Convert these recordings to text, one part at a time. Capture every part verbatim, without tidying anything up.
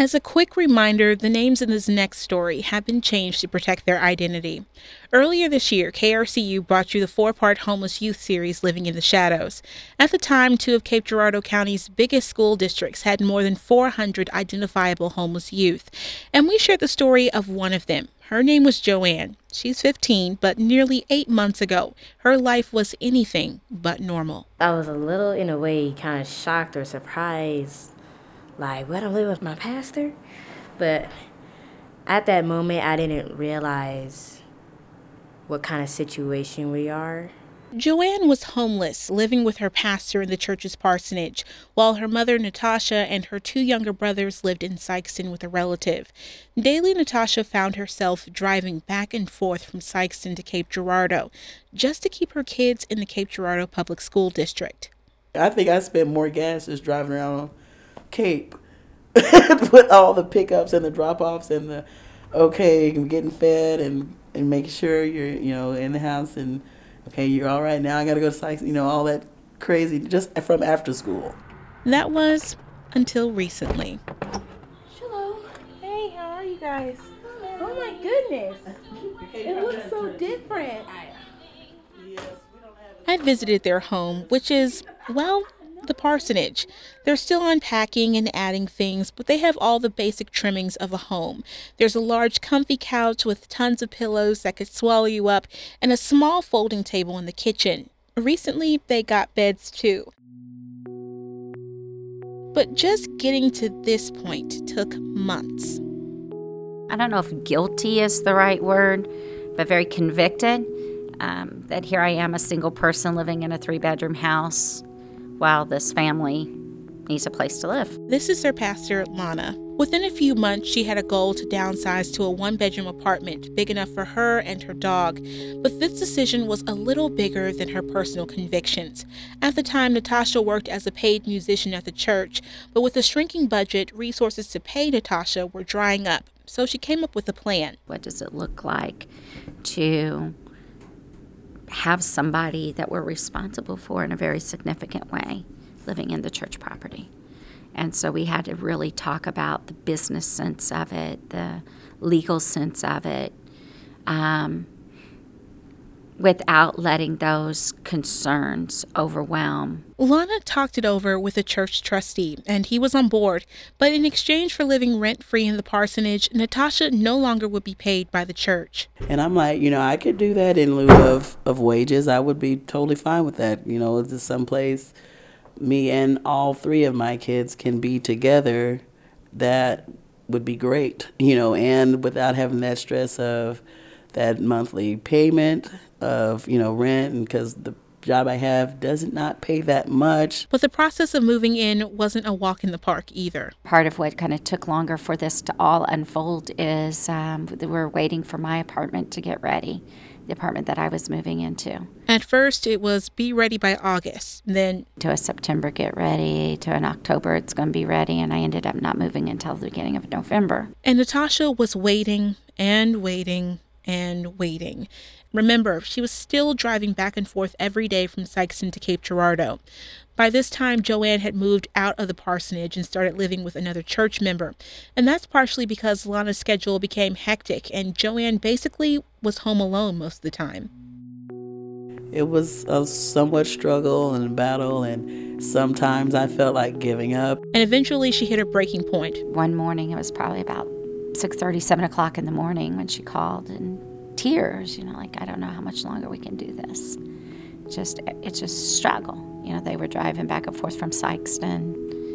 As a quick reminder, the names in this next story have been changed to protect their identity. Earlier this year, K R C U brought you the four-part homeless youth series, Living in the Shadows. At the time, two of Cape Girardeau County's biggest school districts had more than four hundred identifiable homeless youth, and we shared the story of one of them. Her name was Joanne. She's fifteen, but nearly eight months ago, her life was anything but normal. I was a little, in a way, kind of shocked or surprised. Like, what, I'm living with my pastor? But at that moment, I didn't realize what kind of situation we are. Joanne was homeless, living with her pastor in the church's parsonage, while her mother, Natasha, and her two younger brothers lived in Sikeston with a relative. Daily, Natasha found herself driving back and forth from Sikeston to Cape Girardeau, just to keep her kids in the Cape Girardeau Public School District. I think I spent more gas just driving around Cape with all the pickups and the drop-offs and the okay, getting fed and, and making sure you're, you know, in the house and okay, you're all right now. I got to go to Sykes, you know, all that crazy just from after school. That was until recently. Hello. Hey, how are you guys? Oh my goodness. It looks so different. I visited their home, which is, well, the parsonage. They're still unpacking and adding things, but they have all the basic trimmings of a home. There's a large comfy couch with tons of pillows that could swallow you up and a small folding table in the kitchen. Recently, they got beds too. But just getting to this point took months. I don't know if guilty is the right word, but very convicted um, that here I am, a single person living in a three-bedroom house, while this family needs a place to live. This is their pastor, Lana. Within a few months, she had a goal to downsize to a one-bedroom apartment big enough for her and her dog. But this decision was a little bigger than her personal convictions. At the time, Natasha worked as a paid musician at the church, but with a shrinking budget, resources to pay Natasha were drying up. So she came up with a plan. What does it look like to have somebody that we're responsible for in a very significant way living in the church property? And so we had to really talk about the business sense of it, the legal sense of it, um, without letting those concerns overwhelm. Lana talked it over with a church trustee, and he was on board. But in exchange for living rent-free in the parsonage, Natasha no longer would be paid by the church. And I'm like, you know, I could do that in lieu of, of wages. I would be totally fine with that. You know, it's just someplace me and all three of my kids can be together. That would be great, you know, and without having that stress of that monthly payment of, you know, rent, and because the job I have doesn't not pay that much. But the process of moving in wasn't a walk in the park either. Part of what kind of took longer for this to all unfold is um, we're waiting for my apartment to get ready, the apartment that I was moving into. At first, it was be ready by August, then to a September get ready, to an October it's going to be ready, and I ended up not moving until the beginning of November. And Natasha was waiting and waiting and waiting. Remember, she was still driving back and forth every day from Sikeston to Cape Girardeau. By this time, Joanne had moved out of the parsonage and started living with another church member. And that's partially because Lana's schedule became hectic, and Joanne basically was home alone most of the time. It was a somewhat struggle and a battle, and sometimes I felt like giving up. And eventually she hit her breaking point. One morning, it was probably about six thirty, seven o'clock in the morning when she called, and tears, you know, like, I don't know how much longer we can do this. Just, it's just a struggle. You know, they were driving back and forth from Sikeston.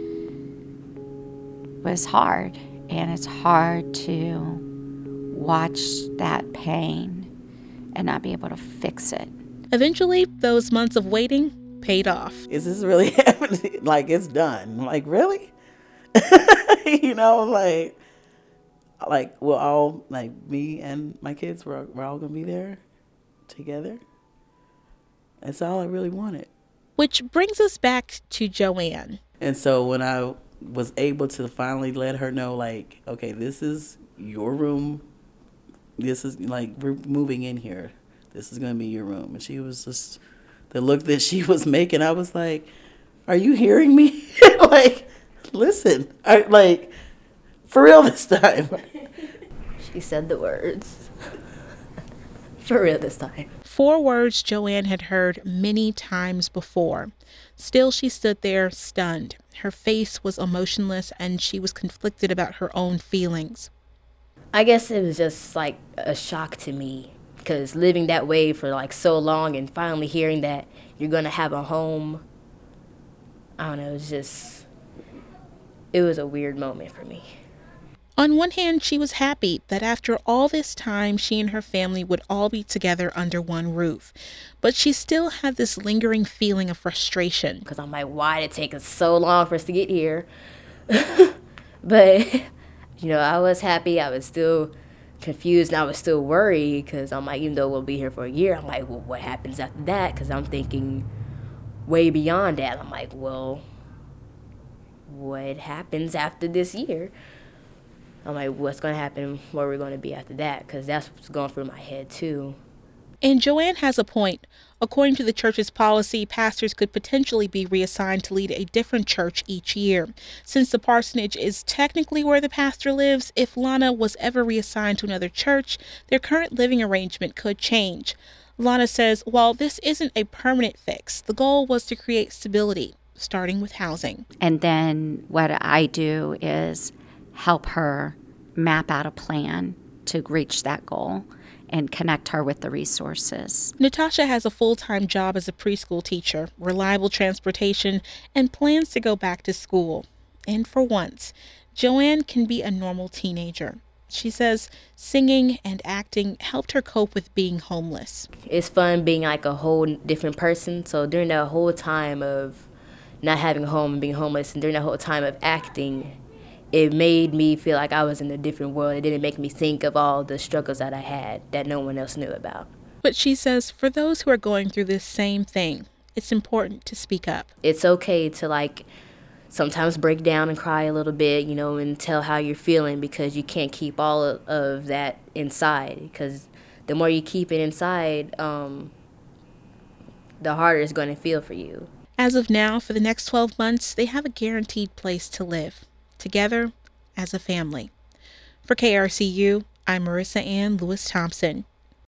It was hard, and it's hard to watch that pain and not be able to fix it. Eventually, those months of waiting paid off. Is this really happening? Like, it's done. Like, really? You know, like, like we're all, like, me and my kids, we're, we're all going to be there together. That's all I really wanted. Which brings us back to Joanne. And so when I was able to finally let her know, like, okay, this is your room. This is, like, we're moving in here. This is going to be your room. And she was just, the look that she was making, I was like, are you hearing me? Like, listen, I, like, For real this time. She said the words. For real this time. Four words Joanne had heard many times before. Still, she stood there stunned. Her face was emotionless and she was conflicted about her own feelings. I guess it was just like a shock to me, because living that way for like so long and finally hearing that you're going to have a home, I don't know, it was just, it was a weird moment for me. On one hand, she was happy that after all this time, she and her family would all be together under one roof. But she still had this lingering feeling of frustration. Because I'm like, why did it take us so long for us to get here? But, you know, I was happy. I was still confused and I was still worried because I'm like, even though we'll be here for a year, I'm like, well, what happens after that? Because I'm thinking way beyond that. I'm like, well, what happens after this year? I'm like, what's going to happen? Where we're going to be after that? Because that's what's going through my head, too. And Joanne has a point. According to the church's policy, pastors could potentially be reassigned to lead a different church each year. Since the parsonage is technically where the pastor lives, if Lana was ever reassigned to another church, their current living arrangement could change. Lana says, while this isn't a permanent fix, the goal was to create stability, starting with housing. And then what I do is help her map out a plan to reach that goal and connect her with the resources. Natasha has a full-time job as a preschool teacher, reliable transportation, and plans to go back to school. And for once, Joanne can be a normal teenager. She says singing and acting helped her cope with being homeless. It's fun being like a whole different person. So during that whole time of not having a home and being homeless, and during that whole time of acting, it made me feel like I was in a different world. It didn't make me think of all the struggles that I had that no one else knew about. But she says for those who are going through this same thing, it's important to speak up. It's okay to like sometimes break down and cry a little bit, you know, and tell how you're feeling, because you can't keep all of, of that inside. Because the more you keep it inside, um, the harder it's going to feel for you. As of now, for the next twelve months, they have a guaranteed place to live, together as a family. For K R C U, I'm Marissa Ann Lewis Thompson.